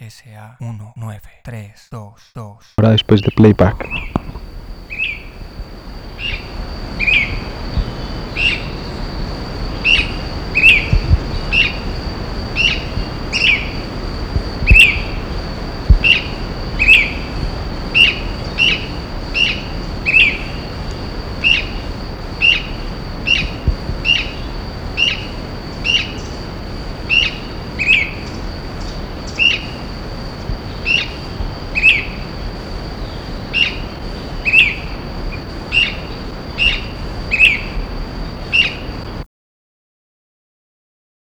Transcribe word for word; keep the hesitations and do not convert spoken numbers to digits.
S A uno nueve tres dos dos. Ahora después de playback.